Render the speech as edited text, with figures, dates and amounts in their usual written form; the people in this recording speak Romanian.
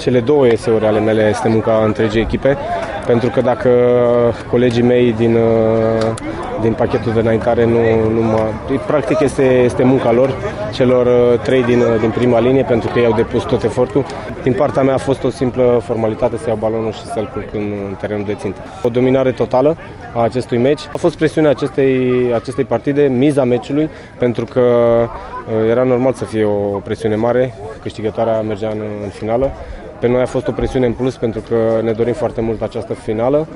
Cele două eseuri ale mele este munca întregii echipe, pentru că dacă colegii mei din pachetul de înaintare practic este munca lor, celor 3 din prima linie, pentru că ei au depus tot efortul. Din partea mea a fost o simplă formalitate să iau balonul și să-l culc în terenul de țintă. O dominare totală a acestui meci. A fost presiunea acestei partide, miza meciului, pentru că era normal să fie o presiune mare, câștigătoarea mergea în finală. Pe noi a fost o presiune în plus pentru că ne dorim foarte mult această finală.